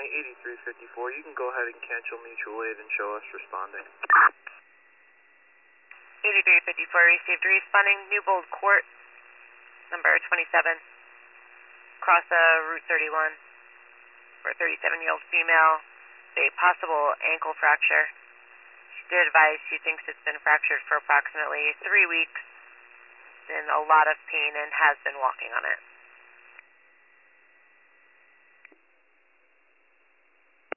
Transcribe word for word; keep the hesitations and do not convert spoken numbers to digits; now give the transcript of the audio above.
I eighty-three fifty-four. You can go ahead and cancel mutual aid and show us responding. eighty-three fifty-four received responding Newbold Court, number twenty-seven, across uh, Route thirty-one, for a thirty-seven-year-old female, a possible ankle fracture. She did advise she thinks it's been fractured for approximately three weeks, in a lot of pain, and has been walking on it.